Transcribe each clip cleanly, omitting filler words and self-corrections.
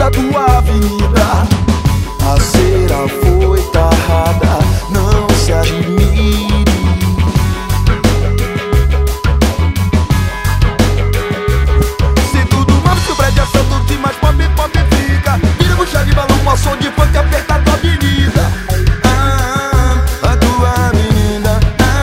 da tua avenida. A cera foi tarrada, não se admire. Se tudo move, se o prédio é santo, de mais pop fica. Vira bucha de balão com a som de funk aperta tua avenida. A tua avenida.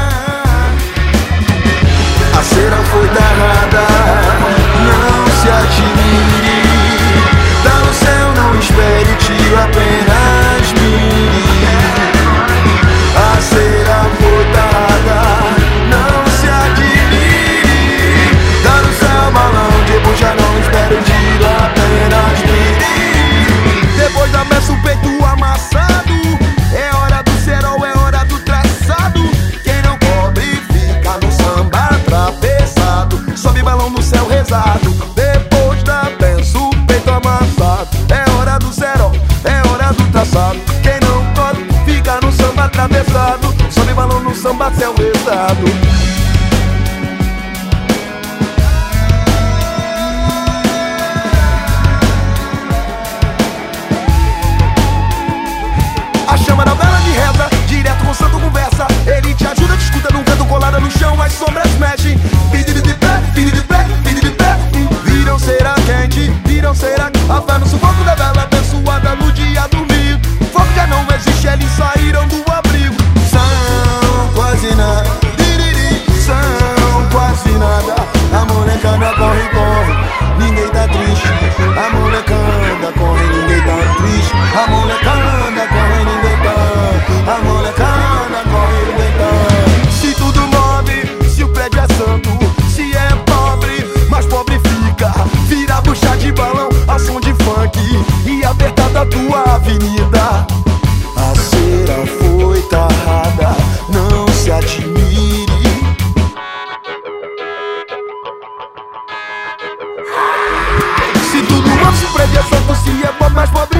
A cera foi tarrada, não se admire. Tá no céu, não espere, tiro apenas mire. A cera foi tarrada, não se admire. Tá no céu, balão de bucha, não espere, tiro apenas mire. Depois da messa o peito amassado, é hora do cerol, é hora do traçado. Quem não cobre fica no samba atravessado. Sobe balão no céu rezado. Depois da benção o peito amassado, é hora do cerol, é hora do traçado. Quem não cobre fica no samba atravessado. Sobe balão no samba céu rezado. A chama da vela de reza, direto com o santo conversa. Ele te ajuda, te escuta num canto colada no chão. As sombras mexem, pedido de pé, pedido de pé, pedido de pé. Viram cera quente, viram cera. A fé no sufoco da vela abençoada no dia domingo. Fogo já não existe, eles saíram do abrigo. São quase nada, são quase nada. A molecada corre, corre, ninguém tá triste. A molecada corre, ninguém tá triste. A molecada corre, ninguém tá. A molecada corre, ninguém tá. Se tudo move, se o prédio é santo, se é pobre, mais pobre fica. Vira bucha de balão ao som de funk e apertada a tua avenida. A cera foi tarrada, não se admire. Se tudo move, se o prédio é santo, se é pobre, mais pobre